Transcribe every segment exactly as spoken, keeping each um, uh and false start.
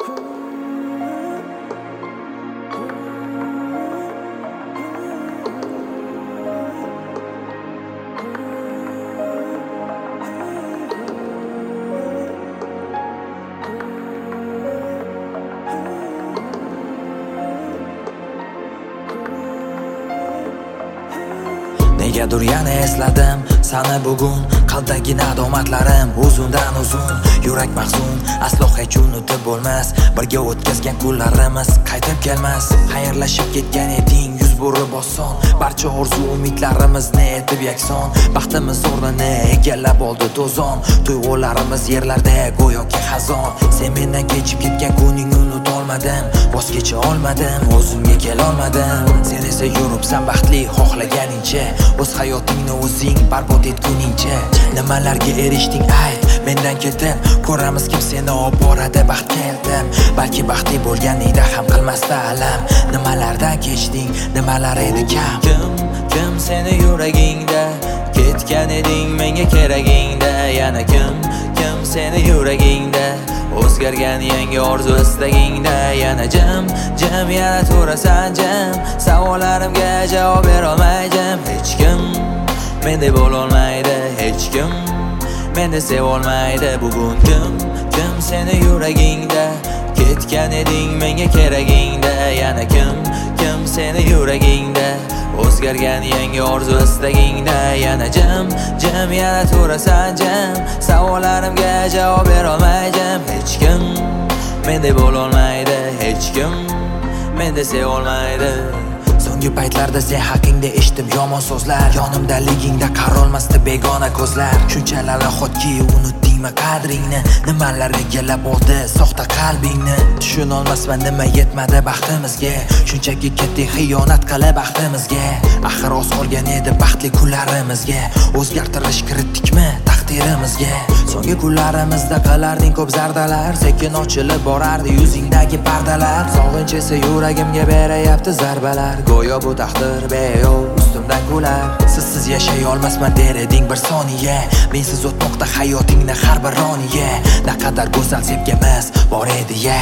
Negadur yana esladim sani bugun, qalbdagi nadomatlarim uzundan uzun. Yurak mahzun, aslo hech unutib bo'lmas, birga o'tkazgan kunlarimiz qaytib kelmas. Xayrlashib ketgan eding yuz burib oson, barcha orzu umidlarimizni etib yakson. Baxtimiz o'rnini egallab oldi to'zon, tuyg'ularimiz yerlarda go'yoki xazon. Sen mendan kechib ketgan kuningni unutolmadim, voz kecha olmadim, o'zimga kelolmadim. Sen esa yuribsan baxtli xohlaganingcha, o'z hayotingni o'zing barbod etguningcha. Nimalarga erishding ayt, mendan ketib ko'ramiz kim seni olib boradi baxtga eltib. Balki baxtli bo'lganingda ham qilmasda alam. Nimalardan kechding, nimalar edi kam. Kim, kim seni yuragingda, ketgan eding menga keragingda. Yana kim, kim seni yuragingda, o'zgargan yangi orzu istagingda. Yana jim, jim yana turasan jim, savollarimga javob berolmay jim. Hech kim menda bo'lolmaydi, hech kim menda sevolmaydi bugun. Kim, kim seni yuragingda, ketgan eding menga keragingda. Yana kim, kim seni yuragingda, o'zgargan yangi orzu istagingda. Yana jim, jim yana turasan jim, savollarimga javob berolmay jim. Hech kim menda bo'lolmaydi, hech kim menda sevolmaydi. So'nggi paytlarda sen haqingda eshitdim yomon so'zlar, yonimdaligingda qarolmasdi begona ko'zlar. Shunchalar nahotki unutdingmi qadringni, nimalar egallab oldi soxta qalbingni. Tushunolmasman nima yetmadi baxtimizga, shunchaki ketdik xiyonat qilib baxtimizga. Axir oz qolgan edi baxtli kunlarimizga, o'zgartirish kiritdikmi taqdirimizga. So'nggi kunlarimizda qilarding ko'p zardalar, sekin ochilib borardi yuzingdagi pardalar. Sog'inch esa yuragimga berayapti zarbalar, go'yo bu taqdir beyo ustimdan kular. Sizsiz yashay olmasman der eding bir soniya, mensiz o'tmoqda hayotingni har bir roniya. Naqadar go'zal sevgimiz bor edi ya.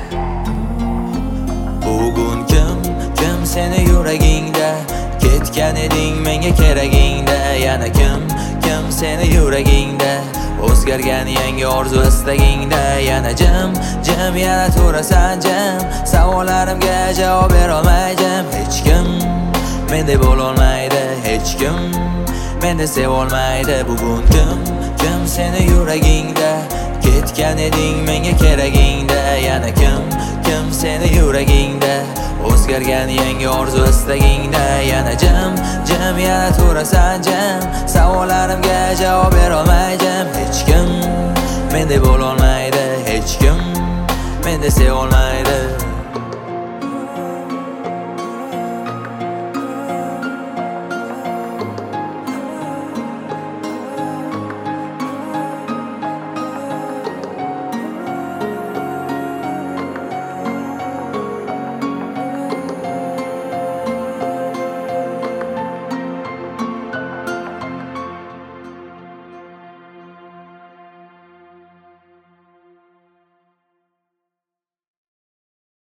Bugun kim, kim seni yuragingda, ketgan eding menga keragingda. Yana kim, kim seni yuragingda, o'zgargan yangi orzu istagingda. Yana jim, jim yana turasan jim, savollarimga javob berolmay jim. Hech kim menda bo'lolmaydi, hech kim menda sevolmaydi bugun. Kim, kim seni yuragingda, ketgan eding menga keragingda. Yana kim, kim seni yuragingda, o'zgargan yangi orzu istagingda. Yana jim, jim yana turasan jim, savollarimga javob berolmay jim.